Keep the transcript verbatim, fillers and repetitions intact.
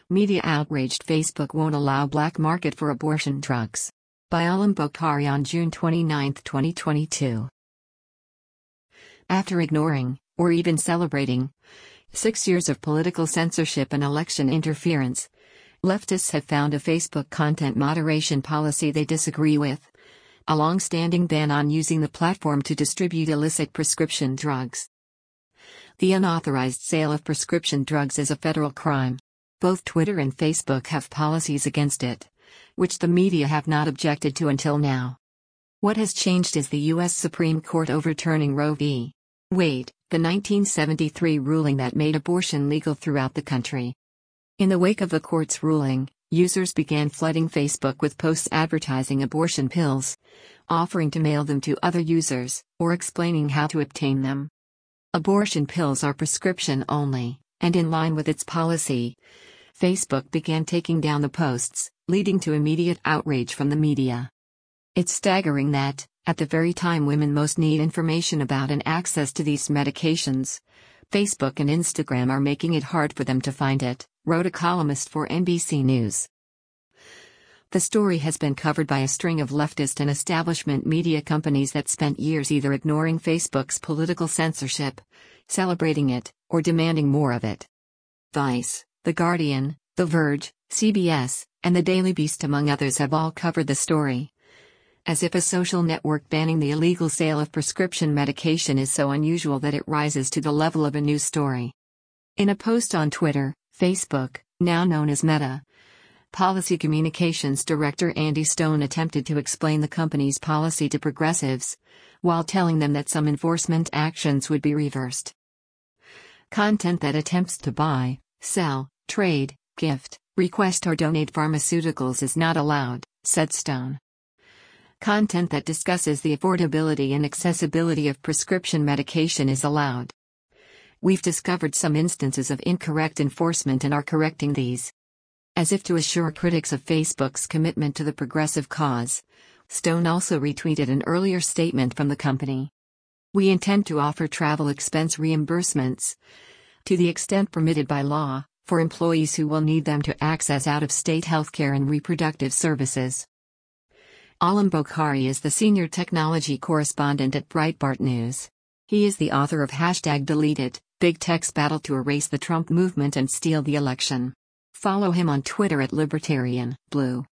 Media outraged Facebook won't allow black market for abortion drugs. By Alam Bokhari on June twenty-ninth, twenty twenty-two. After ignoring, or even celebrating, six years of political censorship and election interference, leftists have found a Facebook content moderation policy they disagree with: a long-standing ban on using the platform to distribute illicit prescription drugs. The unauthorized sale of prescription drugs is a federal crime. Both Twitter and Facebook have policies against it, which the media have not objected to until now. What has changed is the U S Supreme Court overturning Roe v. Wade, the nineteen seventy-three ruling that made abortion legal throughout the country. In the wake of the court's ruling, users began flooding Facebook with posts advertising abortion pills, offering to mail them to other users, or explaining how to obtain them. Abortion pills are prescription only, and in line with its policy, Facebook began taking down the posts, leading to immediate outrage from the media. It's staggering that, at the very time women most need information about and access to these medications, Facebook and Instagram are making it hard for them to find it, wrote a columnist for N B C News. The story has been covered by a string of leftist and establishment media companies that spent years either ignoring Facebook's political censorship, celebrating it, or demanding more of it. Vice, The Guardian, The Verge, C B S, and The Daily Beast among others have all covered the story. As if a social network banning the illegal sale of prescription medication is so unusual that it rises to the level of a news story. In a post on Twitter, Facebook, now known as Meta, Policy Communications Director Andy Stone attempted to explain the company's policy to progressives, while telling them that some enforcement actions would be reversed. Content that attempts to buy, sell, trade, gift, request or donate pharmaceuticals is not allowed, said Stone. Content that discusses the affordability and accessibility of prescription medication is allowed. We've discovered some instances of incorrect enforcement and are correcting these. As if to assure critics of Facebook's commitment to the progressive cause, Stone also retweeted an earlier statement from the company. We intend to offer travel expense reimbursements, to the extent permitted by law, for employees who will need them to access out-of-state healthcare and reproductive services. Alam Bokhari is the senior technology correspondent at Breitbart News. He is the author of Hashtag Deleted, Big Tech's Battle to Erase the Trump Movement and Steal the Election. Follow him on Twitter at Libertarian Blue.